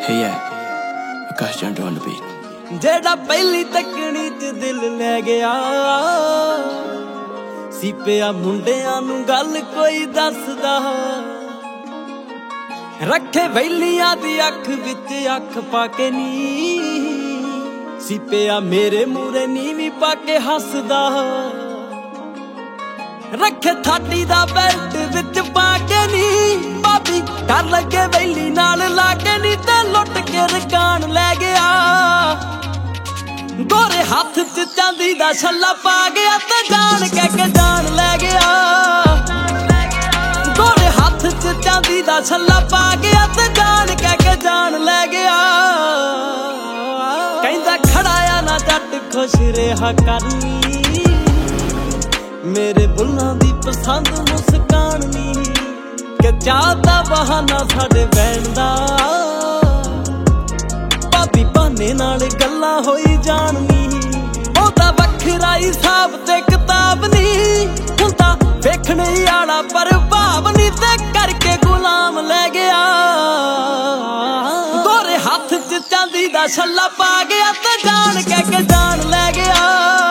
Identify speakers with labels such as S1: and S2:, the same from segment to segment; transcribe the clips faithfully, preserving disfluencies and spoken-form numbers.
S1: Hey yeah, Akash Jandu on the beat.
S2: ਜਿਹੜਾ ਪਹਿਲੀ ਤੱਕਣੀ ਚ ਦਿਲ ਲੈ ਗਿਆ ਸੀ ਪਿਆ ਮੁੰਡਿਆਂ ਨੂੰ ਗੱਲ ਕੋਈ ਦੱਸਦਾ ਰੱਖੇ ਵੈਲੀਆਂ ਦੀ ਅੱਖ ਵਿੱਚ ਅੱਖ ਪਾ ਕੇ ਨੀ ਸੀ ਪਿਆ ਮੇਰੇ ਮੂਰੇ ਨੀਵੀਂ ਪਾ ਕੇ ਹੱਸਦਾ ਰੱਖੇ ਥਾਟੀ ਦਾ ਬੈਲਟ ਵਿੱਚ ਪਾ ਕੇ ਨੀ ਭਾਬੀ ਕਰ ਲੱਗੇ ਵੈਲੀ ਨਾਲ ਲਾ ਕੇ ਨੀ ਤੇ ਲੁੱਟ ਕੇ ਰਕਾਨ ਲੈ ਗਿਆ ਗੋਰੇ ਹੱਥ ਚ ਚਾਂਦੀ ਦਾ ਛੱਲਾ ਪਾ ਗਿਆ ਤੇ ਜਾਣ ਕਹਿ ਕੇ ਜਾਨ ਲੈ ਗਿਆ ਗੋਰੇ ਹੱਥ ਚ ਚਾਂਦੀ ਦਾ ਛੱਲਾ ਪਾ ਗਿਆ ਤੇ ਜਾਣ ਕਹਿ ਕੇ ਜਾਨ ਲੈ ਗਿਆ ਕਹਿੰਦਾ ਖੜਾਇਆ ਨਾ ਜੱਟ ਖੁਸ਼ ਰਿਹਾ ਕਰਨੀ ਮੇਰੇ ਬੁੱਲਾਂ ਦੀ ਪਸੰਦ ਮੁਸਕਾਨ ਨੀ ਕਿ ਚਾਹ ਦਾ ਬਹਾਨਾ ਸਾਡੇ ਬੈਣ ਦਾ ਭਾਬੀ ਬਹਾਨੇ ਨਾਲ ਗੱਲਾਂ ਹੋਈ ਜਾਣਨੀ ਉਹਦਾ ਵੱਖਰਾ ਹੀ ਹਿਸਾਬ ਤੇ ਕਿਤਾਬ ਨੀ ਹੁੰਦਾ ਵੇਖਣ ਹੀ ਆਲਾ ਪ੍ਰਭਾਵ ਨੀ ਤੇ ਕਰਕੇ ਗੁਲਾਮ ਲੈ ਗਿਆ ਗੋਰੇ ਹੱਥ ਚ ਚਾਂਦੀ ਦਾ ਛੱਲਾ ਪਾ ਗਿਆ ਤੇ ਜਾਣ ਕਹਿ ਕੇ ਜਾਨ ਲੈ ਗਿਆ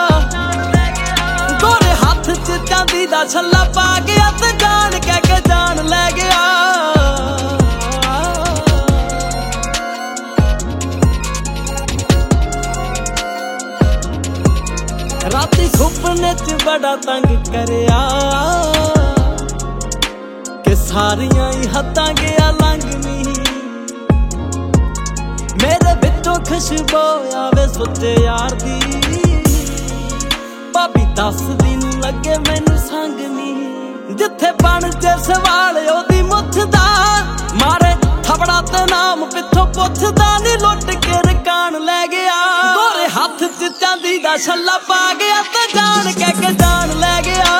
S2: ਗੋਰੇ ਹੱਥ ਚ ਚਾਂਦੀ ਦਾ ਛੱਲਾ ਪਾ ਗਿਆ ਤੇ ਜਾਣ ਕਹਿ ਕੇ ਜਾਨ ਲੈ ਗਿਆ ਰਾਤੀ ਸੁਪਨੇ ਚ ਬੜਾ ਤੰਗ ਕਰਿਆ ਕਿ ਸਾਰੀਆਂ ਹੀ ਹੱਦਾਂ ਗਿਆ ਲੰਘਨੀ ਮੇਰੇ ਵਿੱਚੋਂ ਖੁਸ਼ਬੂ ਆਵੇ ਸੁੱਤੇ ਯਾਰ ਦੀ ਭਾਬੀ ਦੱਸਦੀ ਨੂੰ ਲੱਗੇ ਮੈਨੂੰ ਸੰਗ ਨੀ ਜਿੱਥੇ ਬਣ ਜੇ ਸਵਾਲ ਉਹਦੀ ਮੁੱਠ ਦਾ ਮਾਰੇ ਥਪੜਾ ਤੇ ਨਾਮ ਪਿੱਛੋਂ ਪੁੱਛਦਾ ਨੀ ਲੁੱਟ ਕੇ ਰਕਾਨ ਲੈ ਗਿਆ ਗੋਰੇ ਹੱਥ ਚ ਚਾਂਦੀ ਦਾ ਛੱਲਾ ਪਾ ਗਿਆ ਤੇ ਜਾਣ ਕਹਿ ਕੇ ਜਾਨ ਲੈ ਗਿਆ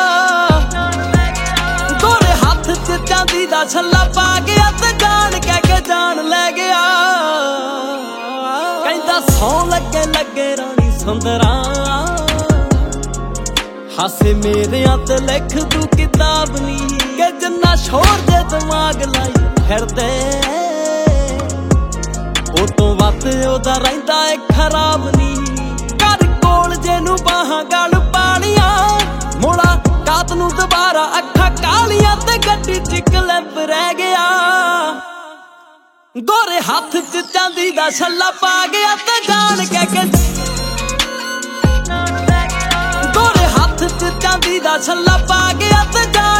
S2: ਗੋਰੇ ਹੱਥ ਚ ਚਾਂਦੀ ਦਾ ਛੱਲਾ ਪਾ ਗਿਆ ਤੇ ਜਾਣ ਕਹਿ ਕੇ ਜਾਨ ਲੈ ਗਿਆ ਕਹਿੰਦਾ ਸੌ ਲੱਗੇ ਲੱਗੇ ਰਾਣੀ ਸੁੰਦਰਾ ਹਾਸੇ ਮੇਰਿਆਂ ਤੇ ਲਿਖ ਦੂ ਕਿਤਾਬ ਨੀ ਕਿ ਜਿੰਨਾ ਸ਼ੋਰ ਦੇ ਦਿਮਾਗ ਲਾਈ ਫਿਰਦੇ ਉਹ ਤੋਂ ਵੱਧ ਉਹਦਾ ਰਹਿੰਦਾ ਏ ਖਰਾਬ ਨੀ ਘਰ ਕੋਲ ਜੇ ਨੂੰ ਬਾਹਾਂ ਗਲ ਪਾਲੀਆਂ ਮੋੜਾ ਕਾਤ ਨੂੰ ਦੁਬਾਰਾ ਅੱਖਾਂ ਕਾਲੀਆਂ ਤੇ ਗੱਡੀ ਚ ਕਲਿੱਪ ਰਹਿ ਗਿਆ ਗੋਰੇ ਹੱਥ ਚ ਚਾਂਦੀ ਦਾ ਛੱਲਾ ਪਾ ਗਿਆ ਤੇ ਜਾਣ ਕਹਿ ਕੇ ਗੋਰੇ ਹੱਥ ਚ ਚਾਂਦੀ ਦਾ ਛੱਲਾ ਪਾ ਗਿਆ ਤੇ